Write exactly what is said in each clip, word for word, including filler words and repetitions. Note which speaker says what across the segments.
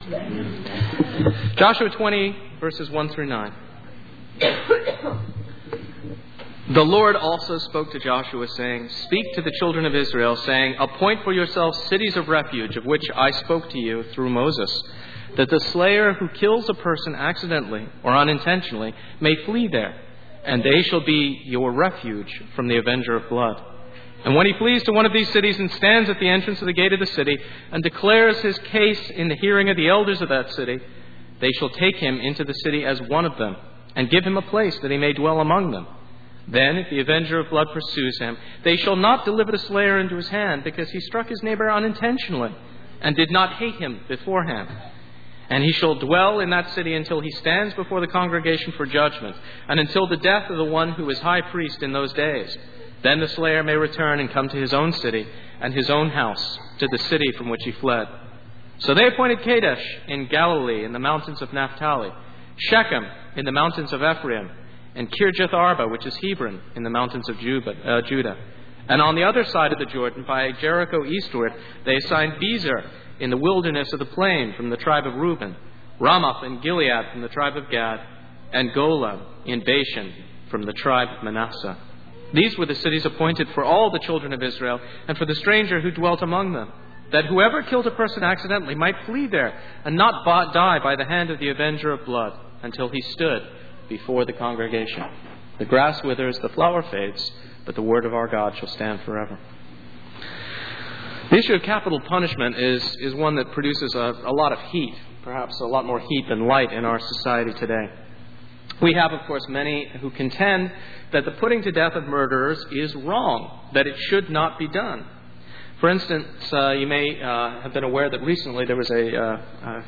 Speaker 1: Joshua twenty, verses one through nine. The Lord also spoke to Joshua, saying, "Speak to the children of Israel, saying, Appoint for yourselves cities of refuge, of which I spoke to you through Moses, that the slayer who kills a person accidentally or unintentionally may flee there, and they shall be your refuge from the avenger of blood. And when he flees to one of these cities and stands at the entrance of the gate of the city and declares his case in the hearing of the elders of that city, they shall take him into the city as one of them and give him a place that he may dwell among them. Then, if the avenger of blood pursues him, they shall not deliver the slayer into his hand, because he struck his neighbor unintentionally and did not hate him beforehand. And he shall dwell in that city until he stands before the congregation for judgment, and until the death of the one who is high priest in those days. Then the slayer may return and come to his own city and his own house, to the city from which he fled." So they appointed Kadesh in Galilee in the mountains of Naphtali, Shechem in the mountains of Ephraim, and Kirjath Arba, which is Hebron, in the mountains of Judah. And on the other side of the Jordan, by Jericho eastward, they assigned Bezer in the wilderness of the plain from the tribe of Reuben, Ramoth in Gilead from the tribe of Gad, and Golah in Bashan from the tribe of Manasseh. These were the cities appointed for all the children of Israel and for the stranger who dwelt among them, that whoever killed a person accidentally might flee there and not die by the hand of the avenger of blood until he stood before the congregation. The grass withers, the flower fades, but the word of our God shall stand forever. The issue of capital punishment is, is one that produces a, a lot of heat, perhaps a lot more heat than light in our society today. We have, of course, many who contend that the putting to death of murderers is wrong, that it should not be done. For instance, uh, you may uh, have been aware that recently there was a, uh, a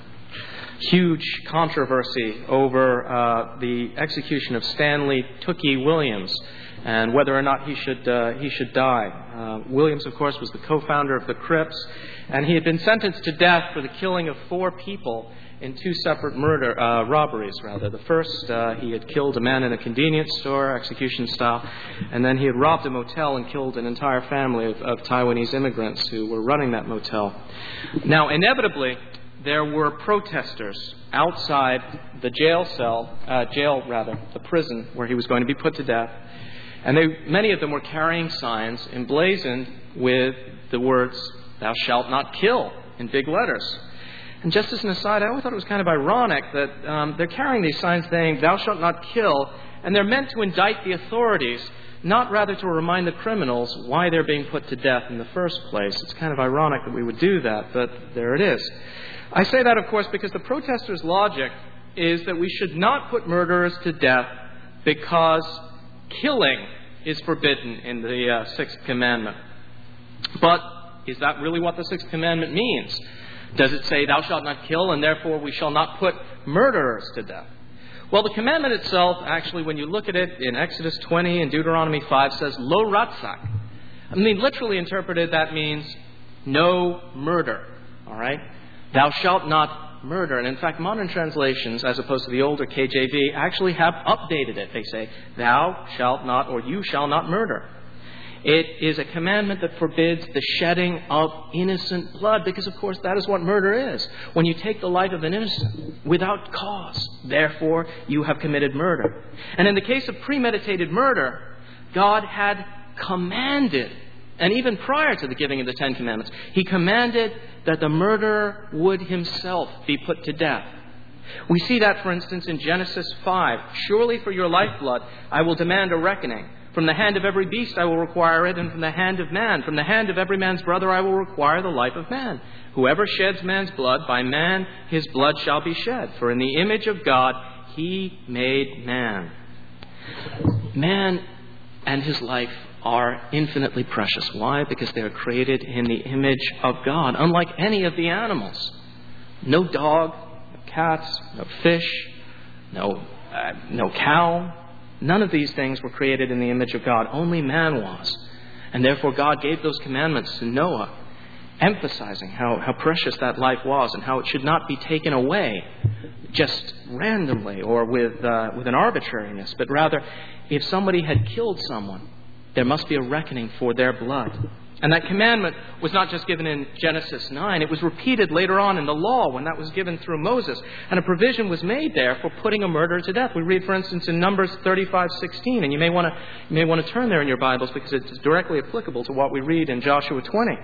Speaker 1: huge controversy over uh, the execution of Stanley Tookie Williams and whether or not he should uh, he should die. Uh, Williams, of course, was the co-founder of the Crips, and he had been sentenced to death for the killing of four people in two separate murder uh, robberies. Rather, the first uh, he had killed a man in a convenience store, execution style, and then he had robbed a motel and killed an entire family of, of Taiwanese immigrants who were running that motel. Now, inevitably, there were protesters outside the jail cell, uh, jail rather, the prison where he was going to be put to death. And they, many of them were carrying signs emblazoned with the words, "Thou shalt not kill," in big letters. And just as an aside, I always thought it was kind of ironic that um, they're carrying these signs saying, "Thou shalt not kill," and they're meant to indict the authorities, not rather to remind the criminals why they're being put to death in the first place. It's kind of ironic that we would do that, but there it is. I say that, of course, because the protesters' logic is that we should not put murderers to death because killing is forbidden in the uh, Sixth Commandment. But is that really what the Sixth Commandment means? Does it say, "Thou shalt not kill," and therefore we shall not put murderers to death? Well, the commandment itself, actually, when you look at it in Exodus twenty and Deuteronomy five, says, "Lo ratzak." I mean, literally interpreted, that means no murder. All right? "Thou shalt not murder." And in fact, modern translations, as opposed to the older K J V, actually have updated it. They say, "Thou shalt not," or "you shall not murder." It is a commandment that forbids the shedding of innocent blood, because, of course, that is what murder is. When you take the life of an innocent without cause, therefore, you have committed murder. And in the case of premeditated murder, God had commanded, and even prior to the giving of the Ten Commandments, He commanded that the murderer would himself be put to death. We see that, for instance, in Genesis five. "Surely for your lifeblood I will demand a reckoning. From the hand of every beast I will require it, and from the hand of man, from the hand of every man's brother I will require the life of man. Whoever sheds man's blood, by man his blood shall be shed. For in the image of God He made man." Man and his life are infinitely precious. Why? Because they are created in the image of God, unlike any of the animals. No dog, no cats, no fish, no uh, no cow. None of these things were created in the image of God. Only man was. And therefore God gave those commandments to Noah, emphasizing how, how precious that life was and how it should not be taken away just randomly or with uh, with an arbitrariness, but rather, if somebody had killed someone, there must be a reckoning for their blood. And that commandment was not just given in Genesis nine. It was repeated later on in the law when that was given through Moses. And a provision was made there for putting a murderer to death. We read, for instance, in Numbers thirty-five sixteen. And you may want to you may want to turn there in your Bibles because it's directly applicable to what we read in Joshua twenty.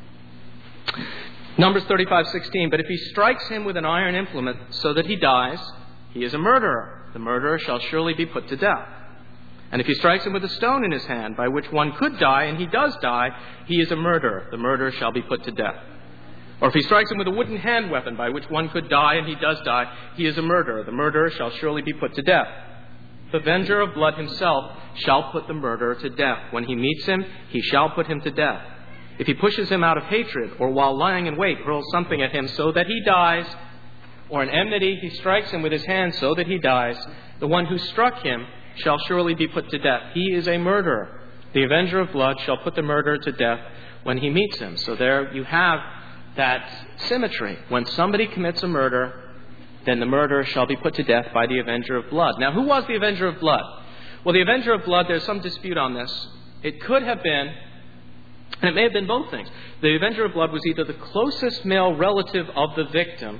Speaker 1: Numbers thirty-five sixteen. But if he strikes him with an iron implement so that he dies, he is a murderer. The murderer shall surely be put to death. And if he strikes him with a stone in his hand, by which one could die, and he does die, he is a murderer. The murderer shall be put to death. Or if he strikes him with a wooden hand weapon, by which one could die, and he does die, he is a murderer. The murderer shall surely be put to death. The avenger of blood himself shall put the murderer to death. When he meets him, he shall put him to death. If he pushes him out of hatred, or while lying in wait, hurls something at him so that he dies, or in enmity he strikes him with his hand so that he dies, the one who struck him shall surely be put to death. He is a murderer. The avenger of blood shall put the murderer to death when he meets him. So there you have that symmetry. When somebody commits a murder, then the murderer shall be put to death by the avenger of blood. Now, who was the avenger of blood? Well, the avenger of blood, there's some dispute on this. It could have been, and it may have been both things. The avenger of blood was either the closest male relative of the victim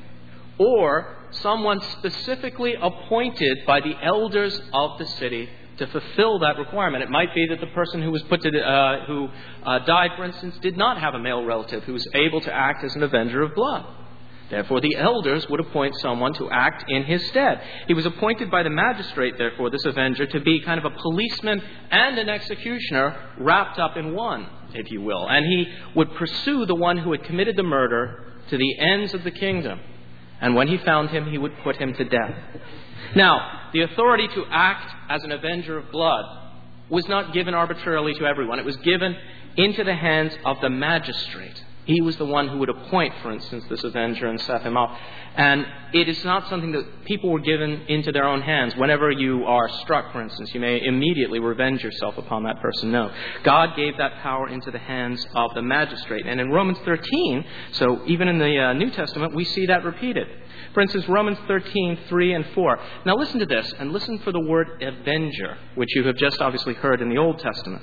Speaker 1: or someone specifically appointed by the elders of the city to fulfill that requirement. It might be that the person who was put to uh, who uh, died, for instance, did not have a male relative who was able to act as an avenger of blood. Therefore, the elders would appoint someone to act in his stead. He was appointed by the magistrate, therefore, this avenger, to be kind of a policeman and an executioner wrapped up in one, if you will. And he would pursue the one who had committed the murder to the ends of the kingdom. And when he found him, he would put him to death. Now, the authority to act as an avenger of blood was not given arbitrarily to everyone. It was given into the hands of the magistrate. He was the one who would appoint, for instance, this avenger and set him up. And it is not something that people were given into their own hands. Whenever you are struck, for instance, you may immediately revenge yourself upon that person. No. God gave that power into the hands of the magistrate. And in Romans thirteen, so even in the uh, New Testament, we see that repeated. For instance, Romans thirteen, three and four. Now listen to this, and listen for the word avenger, which you have just obviously heard in the Old Testament.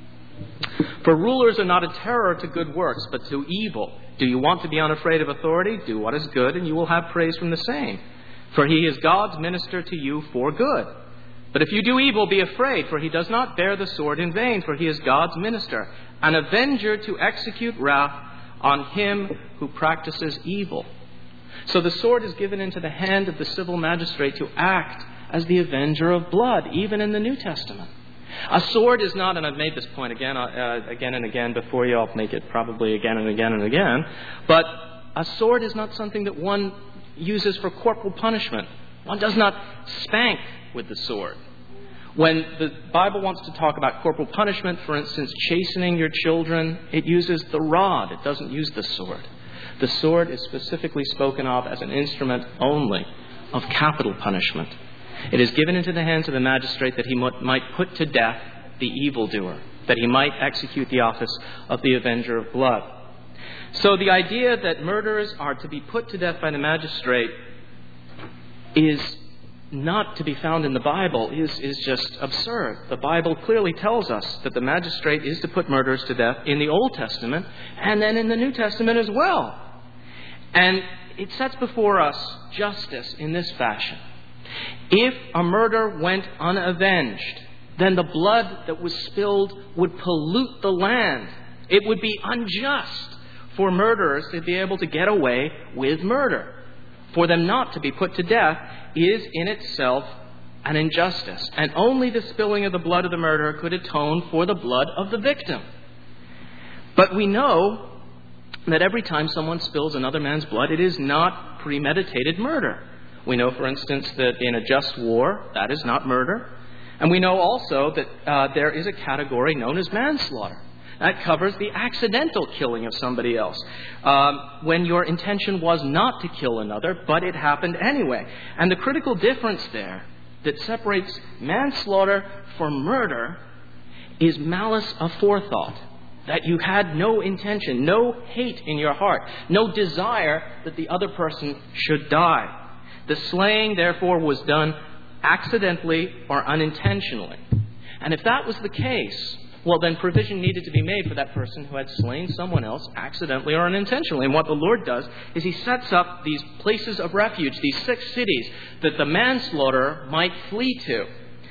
Speaker 1: For rulers are not a terror to good works, but to evil. Do you want to be unafraid of authority? Do what is good, and you will have praise from the same. For he is God's minister to you for good. But if you do evil, be afraid, for he does not bear the sword in vain, for he is God's minister, an avenger to execute wrath on him who practices evil. So the sword is given into the hand of the civil magistrate to act as the avenger of blood, even in the New Testament. A sword is not, and I've made this point again, uh, again and again before you, I'll make it probably again and again and again, but a sword is not something that one uses for corporal punishment. One does not spank with the sword. When the Bible wants to talk about corporal punishment, for instance, chastening your children, it uses the rod. It doesn't use the sword. The sword is specifically spoken of as an instrument only of capital punishment. It is given into the hands of the magistrate that he might put to death the evildoer, that he might execute the office of the avenger of blood. So the idea that murderers are to be put to death by the magistrate is not to be found in the Bible, is, is just absurd. The Bible clearly tells us that the magistrate is to put murderers to death in the Old Testament and then in the New Testament as well. And it sets before us justice in this fashion. If a murder went unavenged, then the blood that was spilled would pollute the land. It would be unjust for murderers to be able to get away with murder. For them not to be put to death is in itself an injustice. And only the spilling of the blood of the murderer could atone for the blood of the victim. But we know that every time someone spills another man's blood, it is not premeditated murder. We know, for instance, that in a just war, that is not murder. And we know also that uh, there is a category known as manslaughter. That covers the accidental killing of somebody else, um, when your intention was not to kill another, but it happened anyway. And the critical difference there that separates manslaughter from murder is malice aforethought. That you had no intention, no hate in your heart, no desire that the other person should die. The slaying, therefore, was done accidentally or unintentionally. And if that was the case, well, then provision needed to be made for that person who had slain someone else accidentally or unintentionally. And what the Lord does is he sets up these places of refuge, these six cities that the manslaughterer might flee to.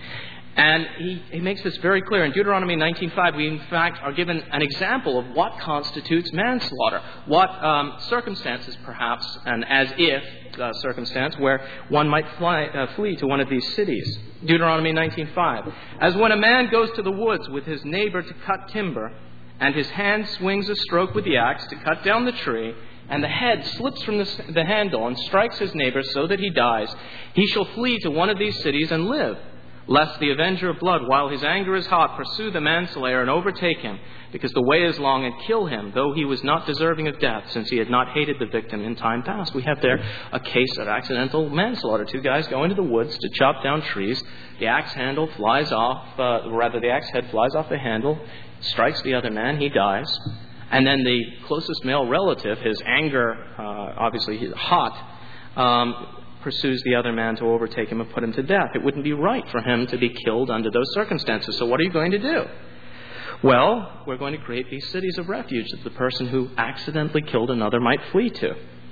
Speaker 1: And he, he makes this very clear. In Deuteronomy nineteen five, we in fact are given an example of what constitutes manslaughter, what um, circumstances perhaps, an as if uh, circumstance where one might fly, uh, flee to one of these cities. Deuteronomy nineteen five. As when a man goes to the woods with his neighbor to cut timber, and his hand swings a stroke with the axe to cut down the tree, and the head slips from the, the handle and strikes his neighbor so that he dies, he shall flee to one of these cities and live. Lest the avenger of blood, while his anger is hot, pursue the manslayer and overtake him, because the way is long, and kill him, though he was not deserving of death, since he had not hated the victim in time past. We have there a case of accidental manslaughter. Two guys go into the woods to chop down trees. The axe handle flies off, uh, rather the axe head flies off the handle, strikes the other man, he dies. And then the closest male relative, his anger, uh, obviously he's hot, um, pursues the other man to overtake him and put him to death. It wouldn't be right for him to be killed under those circumstances. So what are you going to do? Well, we're going to create these cities of refuge that the person who accidentally killed another might flee to.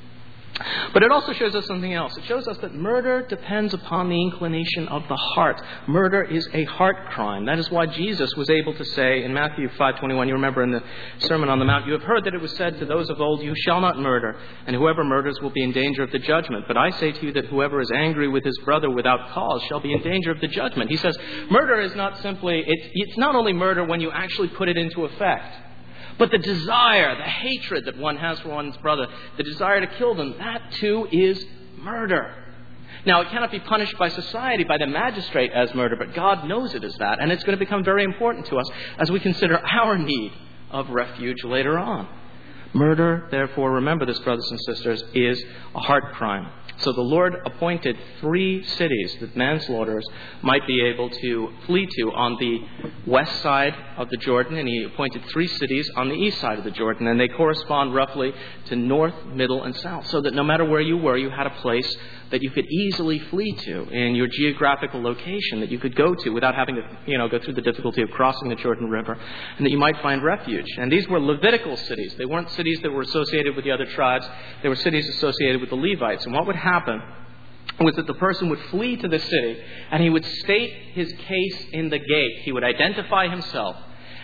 Speaker 1: But it also shows us something else. It shows us that murder depends upon the inclination of the heart. Murder is a heart crime. That is why Jesus was able to say in Matthew five twenty-one, you remember in the Sermon on the Mount, you have heard that it was said to those of old, you shall not murder, and whoever murders will be in danger of the judgment. But I say to you that whoever is angry with his brother without cause shall be in danger of the judgment. He says murder is not simply, it's, it's not only murder when you actually put it into effect. But the desire, the hatred that one has for one's brother, the desire to kill them, that too is murder. Now, it cannot be punished by society, by the magistrate as murder, but God knows it as that. And it's going to become very important to us as we consider our need of refuge later on. Murder, therefore, remember this, brothers and sisters, is a heart crime. So the Lord appointed three cities that manslaughterers might be able to flee to on the west side of the Jordan, and he appointed three cities on the east side of the Jordan, and they correspond roughly to north, middle, and south, so that no matter where you were, you had a place that you could easily flee to in your geographical location, that you could go to without having to, you know, go through the difficulty of crossing the Jordan River, and that you might find refuge. And these were Levitical cities. They weren't cities that were associated with the other tribes. They were cities associated with the Levites. And what would happen was that the person would flee to the city, and he would state his case in the gate. He would identify himself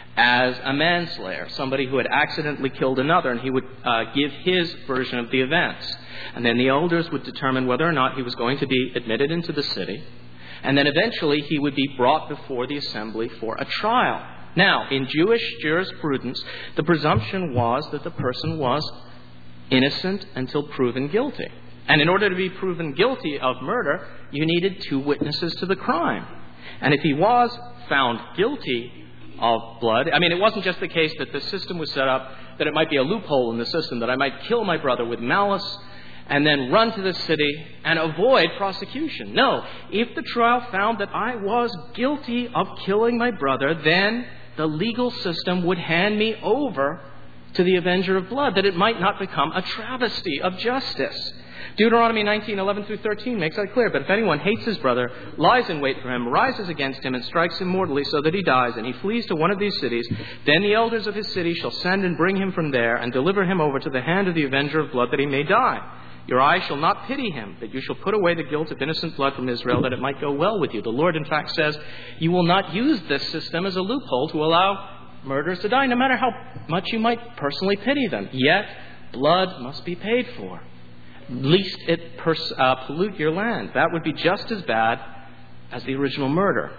Speaker 1: as a manslayer, somebody who had accidentally killed another, and he would uh, give his version of the events. And then the elders would determine whether or not he was going to be admitted into the city. And then eventually he would be brought before the assembly for a trial. Now, in Jewish jurisprudence, the presumption was that the person was innocent until proven guilty. And in order to be proven guilty of murder, you needed two witnesses to the crime. And if he was found guilty of blood, I mean, it wasn't just the case that the system was set up that it might be a loophole in the system, that I might kill my brother with malice and then run to the city and avoid prosecution. No, if the trial found that I was guilty of killing my brother, then the legal system would hand me over to the avenger of blood, that it might not become a travesty of justice. Deuteronomy nineteen, eleven through thirteen makes that clear. But if anyone hates his brother, lies in wait for him, rises against him, and strikes him mortally so that he dies, and he flees to one of these cities, then the elders of his city shall send and bring him from there, and deliver him over to the hand of the avenger of blood, that he may die. Your eye shall not pity him, but you shall put away the guilt of innocent blood from Israel, that it might go well with you. The Lord, in fact, says you will not use this system as a loophole to allow murderers to die, no matter how much you might personally pity them. Yet, blood must be paid for, lest it pers- uh, pollute your land. That would be just as bad as the original murder.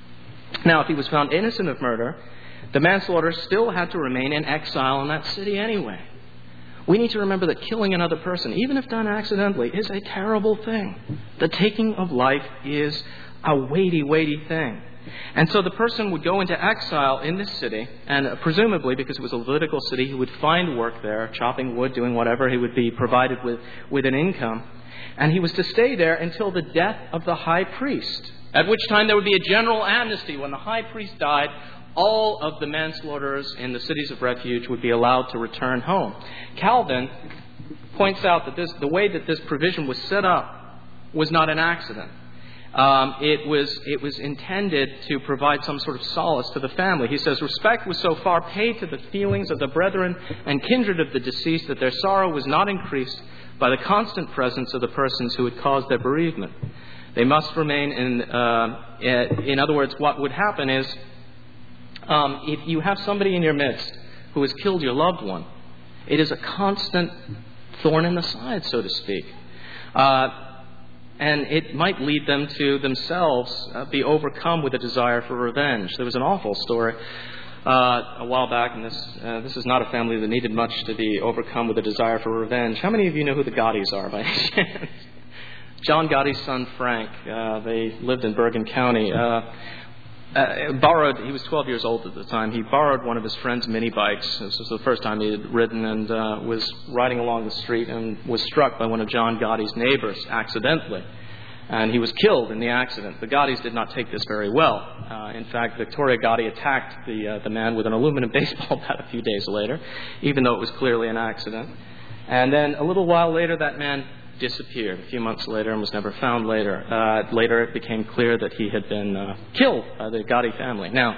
Speaker 1: Now, if he was found innocent of murder, the manslaughter still had to remain in exile in that city anyway. We need to remember that killing another person, even if done accidentally, is a terrible thing. The taking of life is a weighty, weighty thing. And so the person would go into exile in this city, and presumably, because it was a Levitical city, he would find work there, chopping wood, doing whatever. He would be provided with, with an income. And he was to stay there until the death of the high priest, at which time there would be a general amnesty. When the high priest died, all of the manslaughterers in the cities of refuge would be allowed to return home. Calvin points out that this, the way that this provision was set up was not an accident. Um, it was it was intended to provide some sort of solace to the family. He says, respect was so far paid to the feelings of the brethren and kindred of the deceased that their sorrow was not increased by the constant presence of the persons who had caused their bereavement. They must remain in, uh, in other words, what would happen is, um, if you have somebody in your midst who has killed your loved one, it is a constant thorn in the side, so to speak. Uh, And it might lead them to themselves uh, be overcome with a desire for revenge. There was an awful story uh, a while back, and this uh, this is not a family that needed much to be overcome with a desire for revenge. How many of you know who the Gottis are, by any chance? John Gotti's son, Frank. Uh, they lived in Bergen County. Uh, uh, borrowed. He was twelve years old at the time. He borrowed one of his friend's mini bikes. This was the first time he had ridden, and uh, was riding along the street and was struck by one of John Gotti's neighbors accidentally, and he was killed in the accident. The Gottis did not take this very well. Uh, in fact, Victoria Gotti attacked the uh, the man with an aluminum baseball bat a few days later, even though it was clearly an accident. And then a little while later, that man disappeared a few months later and was never found later. Uh, later, it became clear that he had been uh, killed by the Gotti family. Now,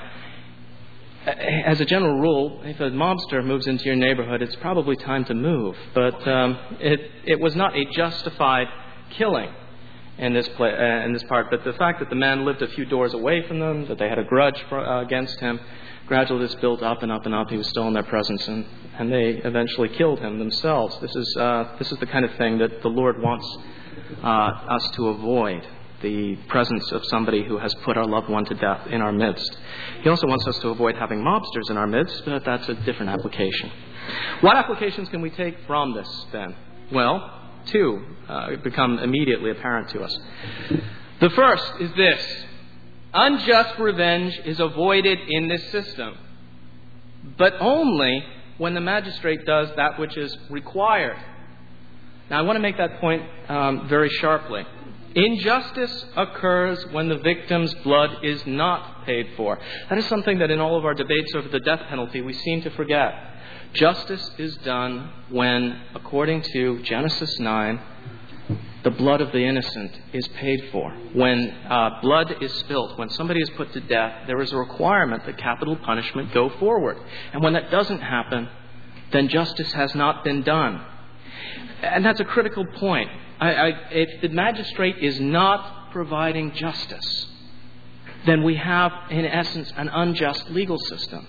Speaker 1: as a general rule, if a mobster moves into your neighborhood, it's probably time to move. But um, it it was not a justified killing in this pla- uh, in this part. But the fact that the man lived a few doors away from them, that they had a grudge for, uh, against him, gradually this built up and up and up. He was still in their presence, and, and they eventually killed him themselves. This is uh, this is the kind of thing that the Lord wants uh, us to avoid, the presence of somebody who has put our loved one to death in our midst. He also wants us to avoid having mobsters in our midst, but that's a different application. What applications can we take from this, then? Well, two uh, become immediately apparent to us. The first is this. Unjust revenge is avoided in this system, but only when the magistrate does that which is required. Now, I want to make that point um, very sharply. Injustice occurs when the victim's blood is not paid for. That is something that in all of our debates over the death penalty we seem to forget. Justice is done when, according to Genesis nine, the blood of the innocent is paid for. When uh, blood is spilt, when somebody is put to death, there is a requirement that capital punishment go forward. And when that doesn't happen, then justice has not been done. And that's a critical point. I, I, if the magistrate is not providing justice, then we have, in essence, an unjust legal system.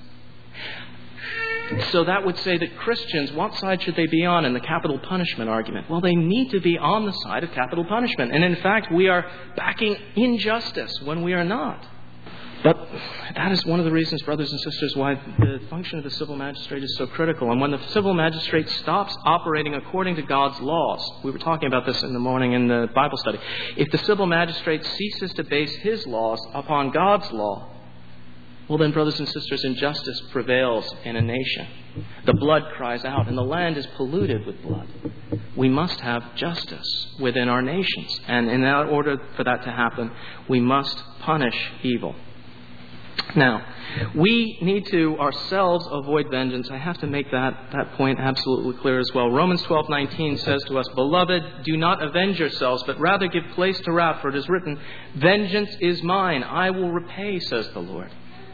Speaker 1: So that would say that Christians, what side should they be on in the capital punishment argument? Well, they need to be on the side of capital punishment. And in fact, we are backing injustice when we are not. But that is one of the reasons, brothers and sisters, why the function of the civil magistrate is so critical. And when the civil magistrate stops operating according to God's laws, we were talking about this in the morning in the Bible study, if the civil magistrate ceases to base his laws upon God's law, well then, brothers and sisters, injustice prevails in a nation. The blood cries out, and the land is polluted with blood. We must have justice within our nations. And in order for that to happen, we must punish evil. Now, we need to ourselves avoid vengeance. I have to make that, that point absolutely clear as well. Romans twelve nineteen says to us, "Beloved, do not avenge yourselves, but rather give place to wrath, for it is written, 'Vengeance is mine, I will repay,' says the Lord."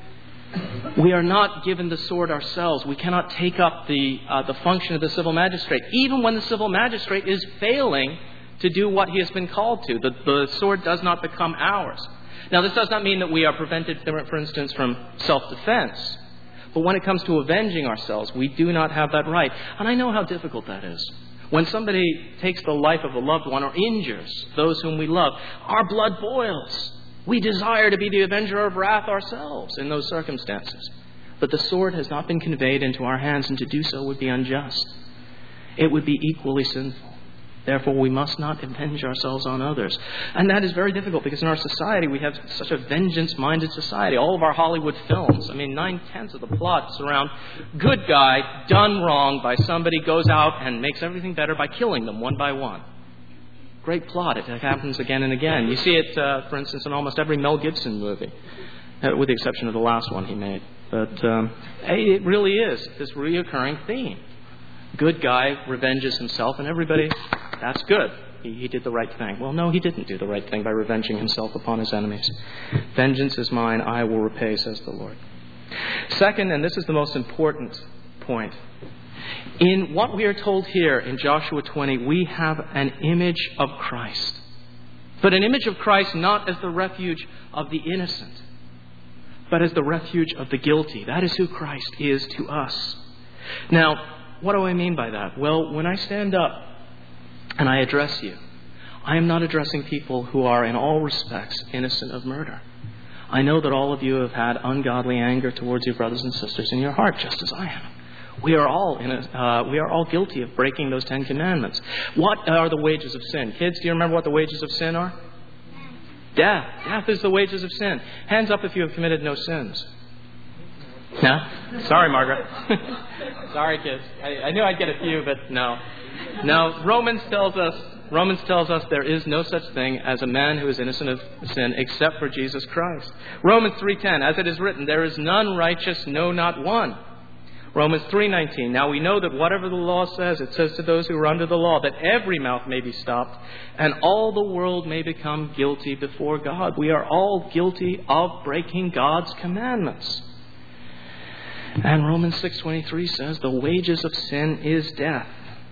Speaker 1: We are not given the sword ourselves. We cannot take up the uh, the function of the civil magistrate, even when the civil magistrate is failing to do what he has been called to. The, the sword does not become ours. Now, this does not mean that we are prevented, for instance, from self-defense. But when it comes to avenging ourselves, we do not have that right. And I know how difficult that is. When somebody takes the life of a loved one or injures those whom we love, our blood boils. We desire to be the avenger of wrath ourselves in those circumstances. But the sword has not been conveyed into our hands, and to do so would be unjust. It would be equally sinful. Therefore, we must not avenge ourselves on others. And that is very difficult because in our society, we have such a vengeance-minded society. All of our Hollywood films, I mean, nine-tenths of the plot surround good guy done wrong by somebody goes out and makes everything better by killing them one by one. Great plot. It happens again and again. You see it, uh, for instance, in almost every Mel Gibson movie, uh, with the exception of the last one he made. But um, it really is this reoccurring theme. Good guy revenges himself, and everybody, that's good. he, he did the right thing. Well, no, he didn't do the right thing by revenging himself upon his enemies. Vengeance is mine, I will repay, says the Lord. Second, and this is the most important point, in what we are told here in Joshua twenty, we have an image of Christ. But an image of Christ not as the refuge of the innocent, but as the refuge of the guilty. That is who Christ is to us. Now, what do I mean by that? Well, when I stand up and I address you, I am not addressing people who are in all respects innocent of murder. I know that all of you have had ungodly anger towards your brothers and sisters in your heart, just as I have. We are all in a, uh, we are all guilty of breaking those Ten Commandments. What are the wages of sin? Kids, do you remember what the wages of sin are? Death. Death is the wages of sin. Hands up if you have committed no sins. No? Sorry, Margaret. Sorry, kids. I, I knew I'd get a few, but no. No, Romans tells us, Romans tells us there is no such thing as a man who is innocent of sin except for Jesus Christ. Romans three ten, as it is written, there is none righteous, no, not one. Romans three nineteen, now we know that whatever the law says, it says to those who are under the law, that every mouth may be stopped and all the world may become guilty before God. We are all guilty of breaking God's commandments. And Romans six twenty-three says the wages of sin is death.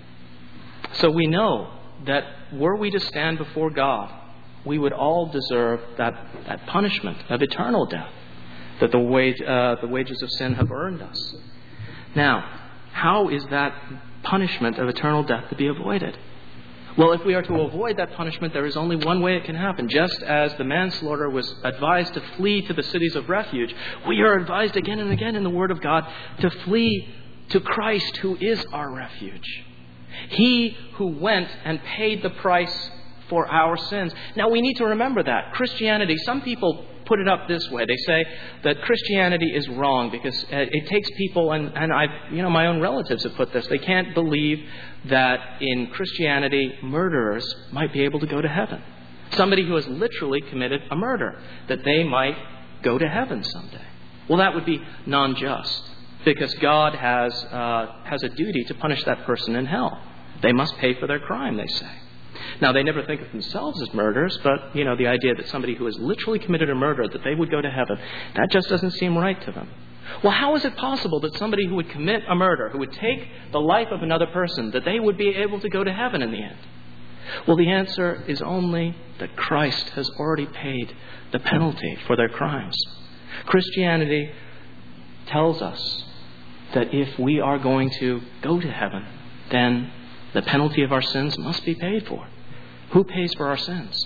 Speaker 1: So we know that were we to stand before God, we would all deserve that, that punishment of eternal death that the, wage, uh, the wages of sin have earned us. Now, how is that punishment of eternal death to be avoided? Well, if we are to avoid that punishment, there is only one way it can happen. Just as the manslaughterer was advised to flee to the cities of refuge, we are advised again and again in the Word of God to flee to Christ, who is our refuge. He who went and paid the price for our sins. Now, we need to remember that. Christianity, some people put it up this way. They say that Christianity is wrong because it takes people, and, and I, you know, my own relatives have put this. They can't believe that in Christianity, murderers might be able to go to heaven. Somebody who has literally committed a murder, that they might go to heaven someday. Well, that would be non-just because God has uh, has a duty to punish that person in hell. They must pay for their crime, they say. Now, they never think of themselves as murderers, but, you know, the idea that somebody who has literally committed a murder, that they would go to heaven, that just doesn't seem right to them. Well, how is it possible that somebody who would commit a murder, who would take the life of another person, that they would be able to go to heaven in the end? Well, the answer is only that Christ has already paid the penalty for their crimes. Christianity tells us that if we are going to go to heaven, then the penalty of our sins must be paid for. Who pays for our sins?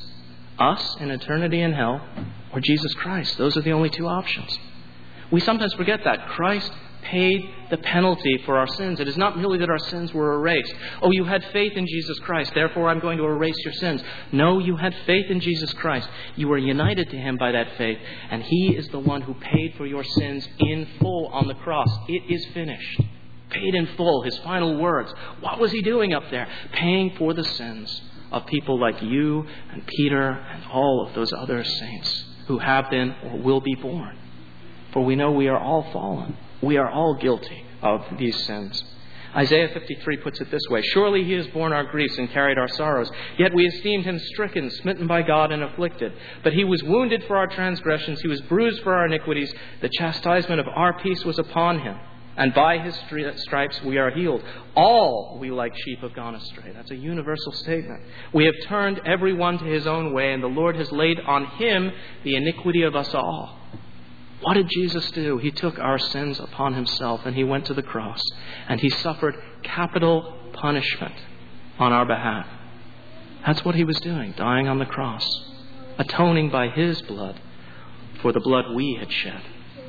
Speaker 1: Us in eternity in hell, or Jesus Christ? Those are the only two options. We sometimes forget that. Christ paid the penalty for our sins. It is not merely that our sins were erased. Oh, you had faith in Jesus Christ, therefore I'm going to erase your sins. No, you had faith in Jesus Christ. You were united to Him by that faith, and He is the one who paid for your sins in full on the cross. It is finished. Paid in full, His final words. What was He doing up there? Paying for the sins of people like you and Peter and all of those other saints who have been or will be born. For we know we are all fallen. We are all guilty of these sins. Isaiah fifty-three puts it this way: surely He has borne our griefs and carried our sorrows. Yet we esteemed Him stricken, smitten by God, and afflicted. But He was wounded for our transgressions. He was bruised for our iniquities. The chastisement of our peace was upon Him. And by His stripes we are healed. All we like sheep have gone astray. That's a universal statement. We have turned every one to his own way, and the Lord has laid on Him the iniquity of us all. What did Jesus do? He took our sins upon Himself, and He went to the cross, and He suffered capital punishment on our behalf. That's what He was doing, dying on the cross, atoning by His blood for the blood we had shed.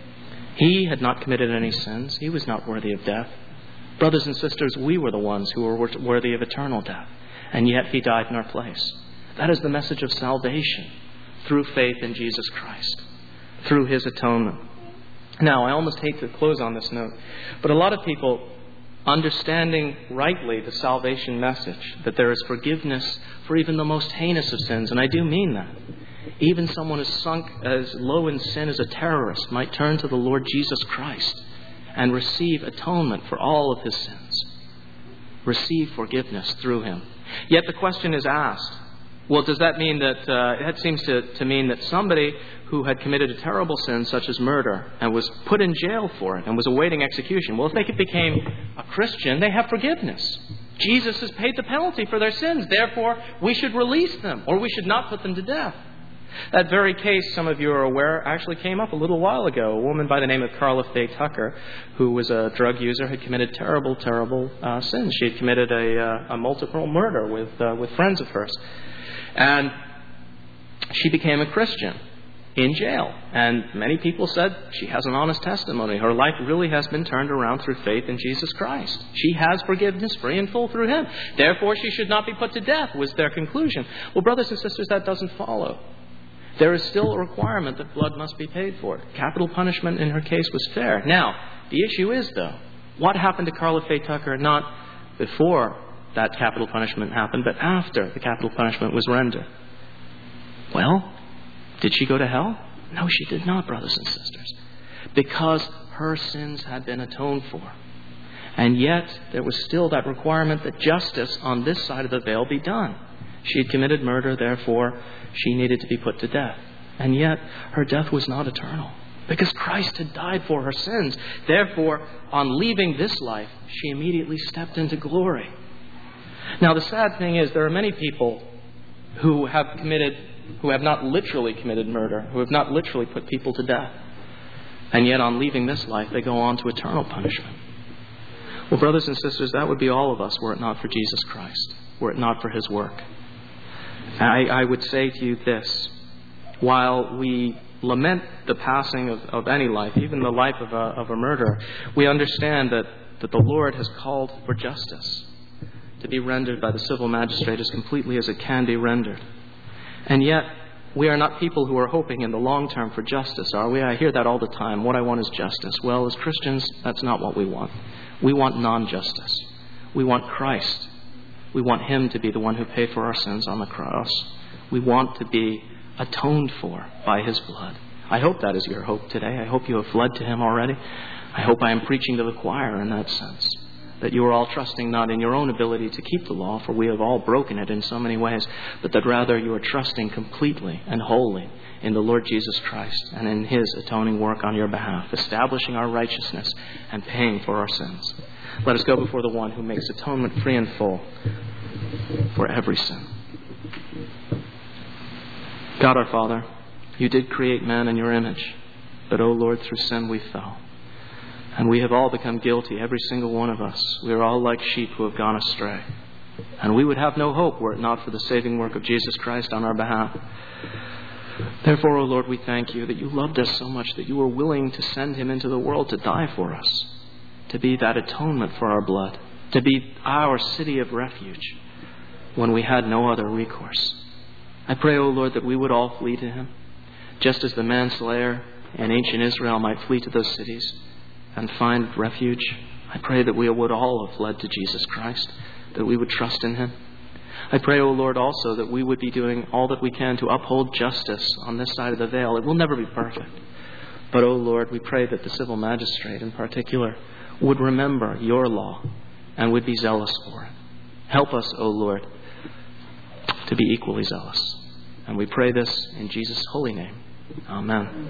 Speaker 1: He had not committed any sins. He was not worthy of death. Brothers and sisters, we were the ones who were worthy of eternal death, and yet He died in our place. That is the message of salvation through faith in Jesus Christ, through His atonement. Now, I almost hate to close on this note, but a lot of people, understanding rightly the salvation message, that there is forgiveness for even the most heinous of sins, and I do mean that. Even someone as sunk as low in sin as a terrorist might turn to the Lord Jesus Christ and receive atonement for all of his sins. Receive forgiveness through Him. Yet the question is asked, well, does that mean that, uh, that seems to, to mean that somebody who had committed a terrible sin such as murder and was put in jail for it and was awaiting execution, well, if they became a Christian, they have forgiveness. Jesus has paid the penalty for their sins. Therefore, we should release them, or we should not put them to death. That very case, some of you are aware, actually came up a little while ago. A woman by the name of Karla Faye Tucker, who was a drug user, had committed terrible, terrible uh, sins. She had committed a, uh, a multiple murder with uh, with friends of hers. And she became a Christian in jail. And many people said she has an honest testimony. Her life really has been turned around through faith in Jesus Christ. She has forgiveness free and full through Him. Therefore, she should not be put to death, was their conclusion. Well, brothers and sisters, that doesn't follow. There is still a requirement that blood must be paid for. Capital punishment in her case was fair. Now, the issue is, though, what happened to Karla Faye Tucker not before that capital punishment happened, but after the capital punishment was rendered? Well, did she go to hell? No, she did not, brothers and sisters, because her sins had been atoned for. And yet, there was still that requirement that justice on this side of the veil be done. She had committed murder, therefore, she needed to be put to death. And yet, her death was not eternal, because Christ had died for her sins. Therefore, on leaving this life, she immediately stepped into glory. Now, the sad thing is, there are many people who have committed, who have not literally committed murder, who have not literally put people to death. And yet, on leaving this life, they go on to eternal punishment. Well, brothers and sisters, that would be all of us were it not for Jesus Christ, were it not for His work. I, I would say to you this: while we lament the passing of, of any life, even the life of a, of a murderer, we understand that, that the Lord has called for justice to be rendered by the civil magistrate as completely as it can be rendered. And yet, we are not people who are hoping in the long term for justice, are we? I hear that all the time. What I want is justice. Well, as Christians, that's not what we want. We want non-justice. We want Christ. We want Him to be the one who paid for our sins on the cross. We want to be atoned for by His blood. I hope that is your hope today. I hope you have fled to Him already. I hope I am preaching to the choir in that sense, that you are all trusting not in your own ability to keep the law, for we have all broken it in so many ways, but that rather you are trusting completely and wholly in the Lord Jesus Christ and in His atoning work on your behalf, establishing our righteousness and paying for our sins. Let us go before the one who makes atonement free and full for every sin. God our Father, You did create man in Your image, but, O Lord, through sin we fell. And we have all become guilty, every single one of us. We are all like sheep who have gone astray. And we would have no hope were it not for the saving work of Jesus Christ on our behalf. Therefore, O Lord, we thank You that You loved us so much that You were willing to send Him into the world to die for us, to be that atonement for our blood, to be our city of refuge when we had no other recourse. I pray, O Lord, that we would all flee to Him, just as the manslayer in ancient Israel might flee to those cities and find refuge. I pray that we would all have fled to Jesus Christ, that we would trust in Him. I pray, O Lord, also that we would be doing all that we can to uphold justice on this side of the veil. It will never be perfect. But, O Lord, we pray that the civil magistrate in particular would remember Your law and would be zealous for it. Help us, O Lord, to be equally zealous. And we pray this in Jesus' holy name. Amen.